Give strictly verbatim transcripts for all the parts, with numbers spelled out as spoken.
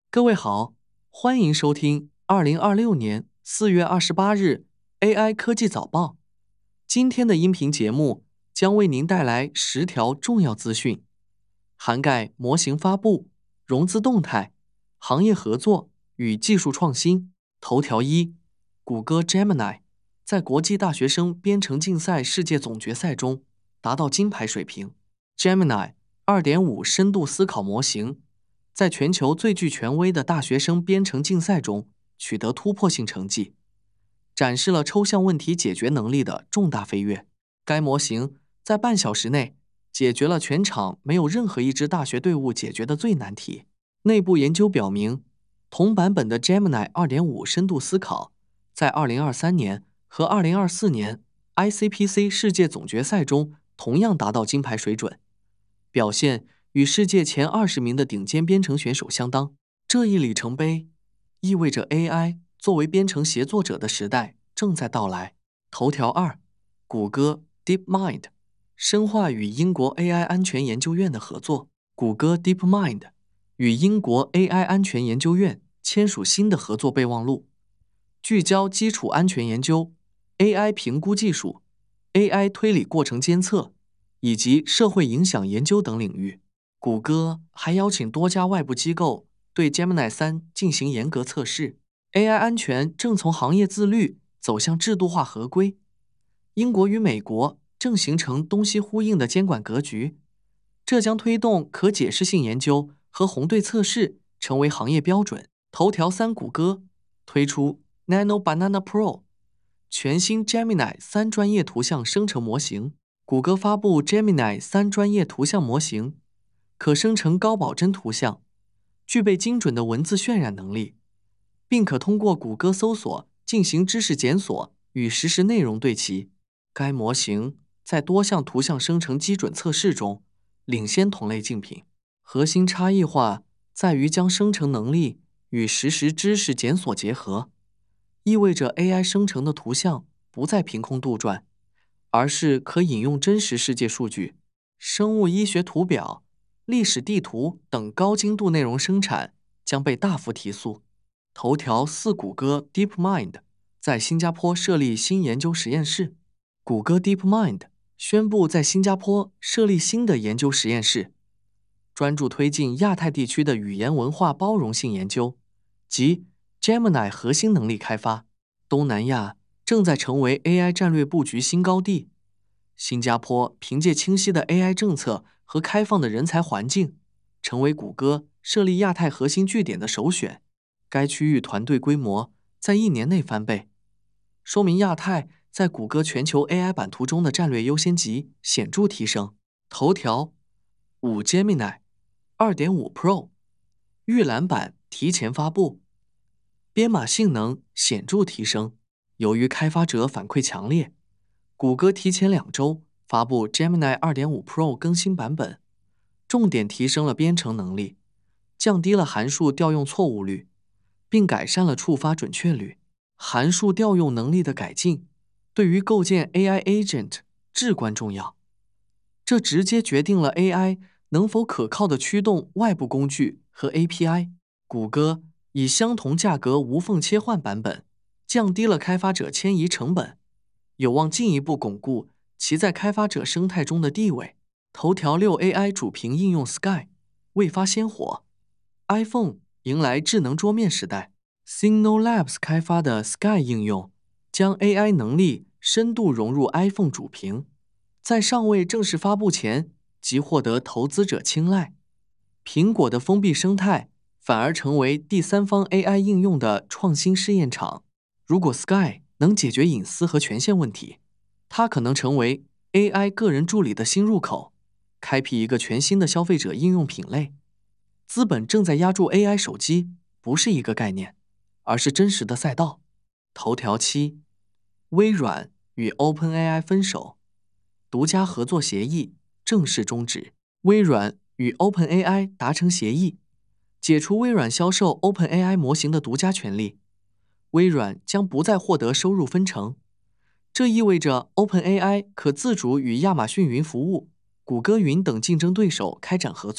各位好，欢迎收听二零二六年四月二十八日 A I 科技早报。今天的音频节目将为您带来十条重要资讯，涵盖模型发布、融资动态、行业合作与技术创新。头条一，谷歌 Gemini 在国际大学生编程竞赛世界总决赛中达到金牌水平。Gemini 二点五 深度思考模型在全球最具权威的大学生编程竞赛中取得突破性成绩，展示了抽象问题解决能力的重大飞跃。该模型在半小时内解决了全场没有任何一支大学队伍解决的最难题。内部研究表明，同版本的 Gemini 二点五 深度思考在二零二三年和二零二四年 I C P C 世界总决赛中同样达到金牌水准，表现与世界前二十名的顶尖编程选手相当。这一里程碑意味着 A I 作为编程协作者的时代正在到来。头条二，谷歌 DeepMind 深化与英国 A I 安全研究院的合作。谷歌 DeepMind 与英国 A I 安全研究院签署新的合作备忘录，聚焦基础安全研究、A I 评估技术、A I 推理过程监测以及社会影响研究等领域。谷歌还邀请多家外部机构对 Gemini 三进行严格测试。A I 安全正从行业自律走向制度化合规。英国与美国正形成东西呼应的监管格局，这将推动可解释性研究和红队测试成为行业标准。头条三，谷歌推出 Nano Banana Pro 全新 Gemini 三专业图像生成模型。谷歌发布 Gemini 三专业图像模型，可生成高保真图像，具备精准的文字渲染能力，并可通过谷歌搜索进行知识检索与实时内容对齐。该模型在多项图像生成基准测试中领先同类竞品，核心差异化在于将生成能力与实时知识检索结合，意味着 A I 生成的图像不再凭空杜撰，而是可引用真实世界数据。生物医学图表、历史地图等高精度内容生产将被大幅提速。头条四，谷歌 DeepMind 在新加坡设立新研究实验室。谷歌 DeepMind 宣布在新加坡设立新的研究实验室，专注推进亚太地区的语言文化包容性研究及 Gemini 核心能力开发。东南亚正在成为 A I 战略布局新高地。新加坡凭借清晰的 A I 政策和开放的人才环境，成为谷歌设立亚太核心据点的首选。该区域团队规模在一年内翻倍，说明亚太在谷歌全球 A I 版图中的战略优先级显著提升。头条五 Gemini 二点五 Pro 预览版提前发布，编码性能显著提升。由于开发者反馈强烈，谷歌提前两周发布 Gemini 二点五 Pro 更新版本，重点提升了编程能力，降低了函数调用错误率，并改善了触发准确率。函数调用能力的改进对于构建 A I agent 至关重要，这直接决定了 A I 能否可靠地驱动外部工具和 A P I。谷歌以相同价格无缝切换版本，降低了开发者迁移成本，有望进一步巩固其在开发者生态中的地位。头条六 A I 主屏应用 Sky 未发先火， iPhone 迎来智能桌面时代。Signal Labs 开发的 Sky 应用将 A I 能力深度融入 iPhone 主屏，在尚未正式发布前即获得投资者青睐。苹果的封闭生态反而成为第三方 A I 应用的创新试验场。如果 Sky 能解决隐私和权限问题，它可能成为 A I 个人助理的新入口，开辟一个全新的消费者应用品类。资本正在压住 A I 手机，不是一个概念，而是真实的赛道。头条七，微软与 OpenAI 分手，独家合作协议正式终止。微软与 OpenAI 达成协议，解除微软销售 OpenAI 模型的独家权利，微软将不再获得收入分成。这意味着 OpenAI 可自主与亚马逊云服务、谷歌云等竞争对手开展合作。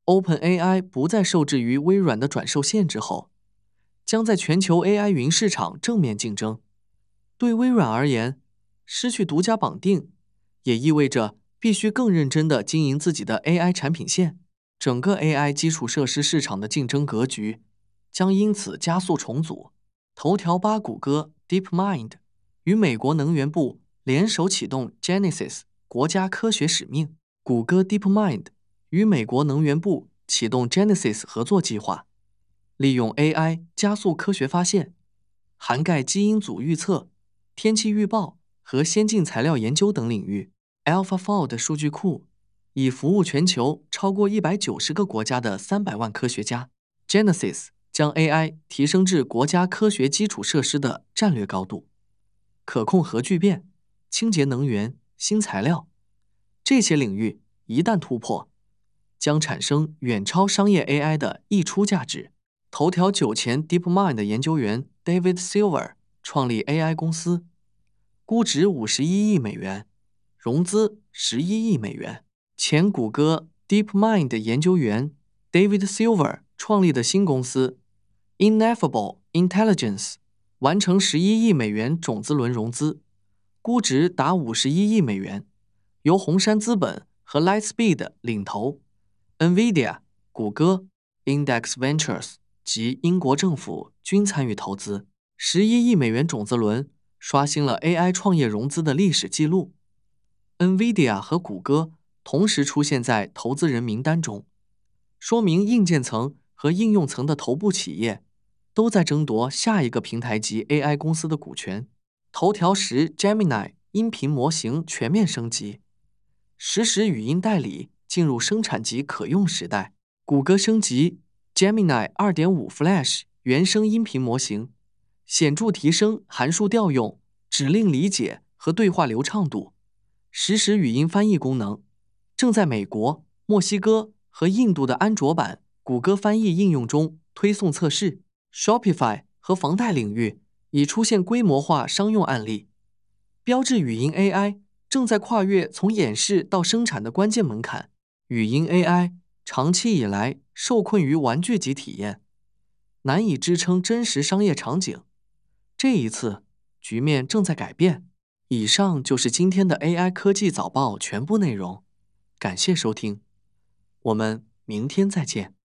OpenAI 不再受制于微软的转售限制后，将在全球 A I 云市场正面竞争。对微软而言，失去独家绑定，也意味着必须更认真地经营自己的 A I 产品线。整个 A I 基础设施市场的竞争格局将因此加速重组。头条八谷歌 DeepMind 与美国能源部联手启动 Genesis 国家科学使命。谷歌 DeepMind 与美国能源部启动 Genesis 合作计划，利用 A I 加速科学发现，涵盖基因组预测、天气预报和先进材料研究等领域。AlphaFold 数据库已服务全球超过一百九十个国家的三百万科学家。Genesis 将 A I 提升至国家科学基础设施的战略高度。可控核聚变、清洁能源、新材料，这些领域一旦突破，将产生远超商业 A I 的溢出价值。头条九前 DeepMind 研究员 David Silver 创立 A I 公司，估值五十一亿美元，融资十一亿美元。前谷歌 DeepMind 研究员 David Silver 创立的新公司 Ineffable Intelligence 完成十一亿美元种子轮融资，估值达五十一亿美元，由红杉资本和 Lightspeed 领投。NVIDIA、谷歌、Index Ventures 及英国政府均参与投资。十一亿美元种子轮刷新了 A I 创业融资的历史记录。NVIDIA 和谷歌同时出现在投资人名单中，说明硬件层和应用层的头部企业都在争夺下一个平台级 A I 公司的股权。头条十 Gemini 音频模型全面升级，实时语音代理进入生产级可用时代。谷歌升级 Gemini 二点五 Flash 原生音频模型，显著提升函数调用、指令理解和对话流畅度。实时语音翻译功能正在美国、墨西哥和印度的安卓版谷歌翻译应用中推送测试。Shopify 和房贷领域已出现规模化商用案例。标志语音 A I 正在跨越从演示到生产的关键门槛。语音 A I 长期以来受困于玩具级体验，难以支撑真实商业场景。这一次，局面正在改变。以上就是今天的 A I 科技早报全部内容，感谢收听，我们明天再见。